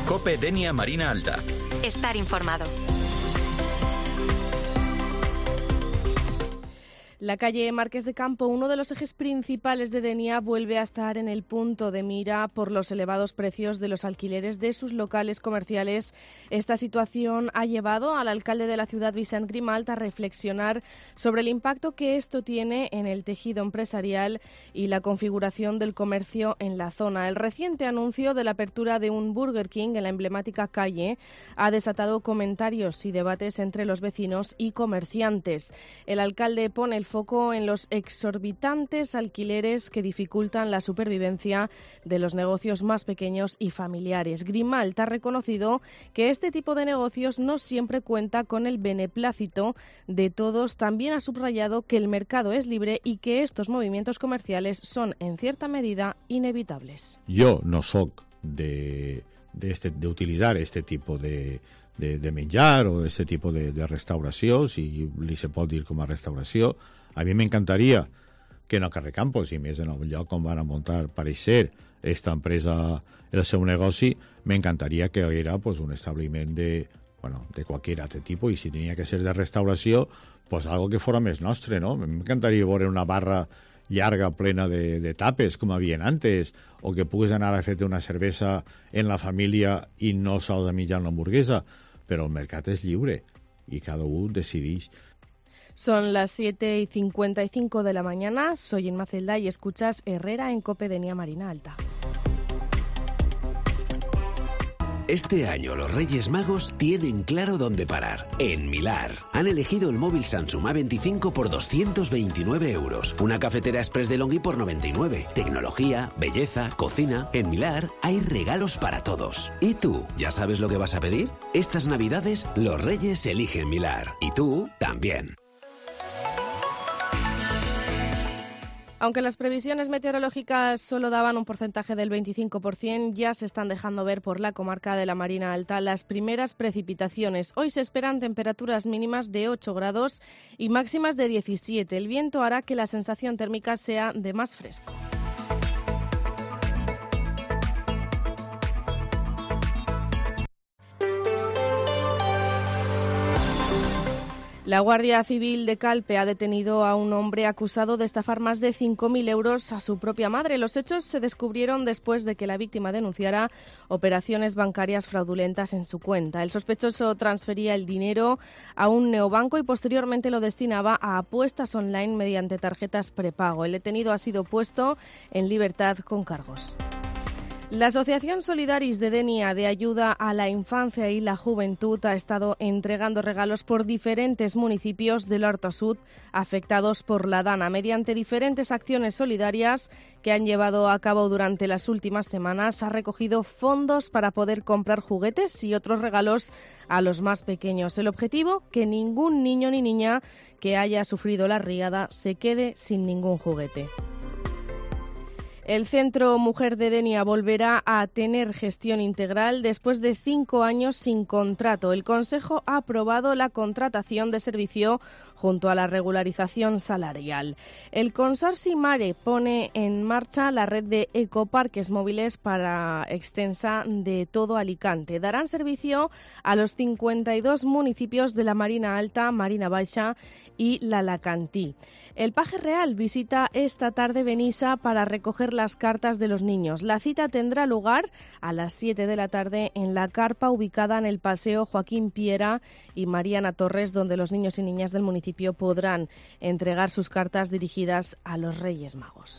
COPE Denia Marina Alta. Estar informado. La calle Marqués de Campo, uno de los ejes principales de Denia, vuelve a estar en el punto de mira por los elevados precios de los alquileres de sus locales comerciales. Esta situación ha llevado al alcalde de la ciudad, Vicent Grimalt, a reflexionar sobre el impacto que esto tiene en el tejido empresarial y la configuración del comercio en la zona. El reciente anuncio de la apertura de un Burger King en la emblemática calle ha desatado comentarios y debates entre los vecinos y comerciantes. El alcalde pone el foco en los exorbitantes alquileres que dificultan la supervivencia de los negocios más pequeños y familiares. Grimalt ha reconocido que este tipo de negocios no siempre cuenta con el beneplácito de todos. También ha subrayado que el mercado es libre y que estos movimientos comerciales son, en cierta medida, inevitables. Jo no soc d'utilitzar este tipus de menjar o este tipus de restauració, si li se pot dir com a restauració. A mi m'encantaria que en el carrer Campos, i més en el lloc on van muntar, pareixer, esta empresa, el seu negoci, m'encantaria que hi haguera pues, un establiment de qualsevol altre tipus, i si tenia que ser de restauració, pues algo que fora més nostre, no? M'encantaria veure una barra llarga plena de tapes, com havien antes, o que puguis anar a fer-te una cervesa en la família i no sols a mitjar una hamburguesa, però el mercat és lliure i cada un decideix. Son las 7:55 de la mañana, soy Inma Celda y escuchas Herrera en COPE Denia Marina Alta. Este año los Reyes Magos tienen claro dónde parar. En Milar. Han elegido el móvil Samsung A25 por 229 euros. Una cafetera Express de Longhi por 99. Tecnología, belleza, cocina. En Milar hay regalos para todos. ¿Y tú? ¿Ya sabes lo que vas a pedir? Estas Navidades los Reyes eligen Milar. Y tú también. Aunque las previsiones meteorológicas solo daban un porcentaje del 25%, ya se están dejando ver por la comarca de la Marina Alta las primeras precipitaciones. Hoy se esperan temperaturas mínimas de 8 grados y máximas de 17. El viento hará que la sensación térmica sea de más fresco. La Guardia Civil de Calpe ha detenido a un hombre acusado de estafar más de 5.000 euros a su propia madre. Los hechos se descubrieron después de que la víctima denunciara operaciones bancarias fraudulentas en su cuenta. El sospechoso transfería el dinero a un neobanco y posteriormente lo destinaba a apuestas online mediante tarjetas prepago. El detenido ha sido puesto en libertad con cargos. La Asociación Solidaris de Denia de Ayuda a la Infancia y la Juventud ha estado entregando regalos por diferentes municipios del Horta Sud afectados por la Dana mediante diferentes acciones solidarias que han llevado a cabo durante las últimas semanas. Ha recogido fondos para poder comprar juguetes y otros regalos a los más pequeños. El objetivo, que ningún niño ni niña que haya sufrido la riada se quede sin ningún juguete. El Centro Mujer de Denia volverá a tener gestión integral después de 5 años sin contrato. El Consejo ha aprobado la contratación de servicio junto a la regularización salarial. El Consorci Mare pone en marcha la red de ecoparques móviles para extensa de todo Alicante. Darán servicio a los 52 municipios de la Marina Alta, Marina Baixa y l'Alacantí. El Paje Real visita esta tarde Benissa para recoger las cartas de los niños. La cita tendrá lugar a las 7 de la tarde en la carpa ubicada en el Paseo Joaquín Piera y Mariana Torres, donde los niños y niñas del municipio podrán entregar sus cartas dirigidas a los Reyes Magos.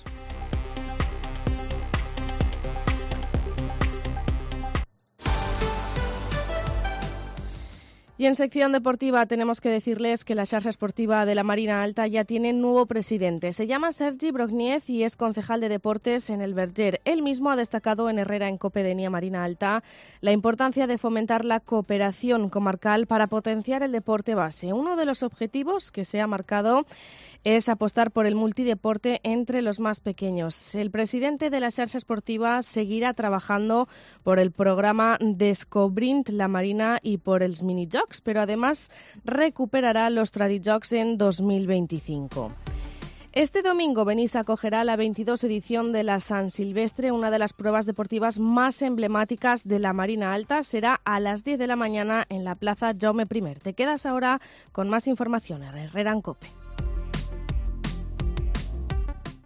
Y en sección deportiva tenemos que decirles que la xarxa esportiva de la Marina Alta ya tiene nuevo presidente. Se llama Sergi Brogniez y es concejal de deportes en el Verger. Él mismo ha destacado en Herrera en COPE Denia Marina Alta la importancia de fomentar la cooperación comarcal para potenciar el deporte base. Uno de los objetivos que se ha marcado es apostar por el multideporte entre los más pequeños. El presidente de la xarxa esportiva seguirá trabajando por el programa Descobrint la Marina y por els minijocs, pero además recuperará los Tradijocs en 2025. Este domingo Benís acogerá la 22 edición de la San Silvestre, una de las pruebas deportivas más emblemáticas de la Marina Alta. Será a las 10 de la mañana en la Plaza Jaume I. Te quedas ahora con más información en Herrera en COPE.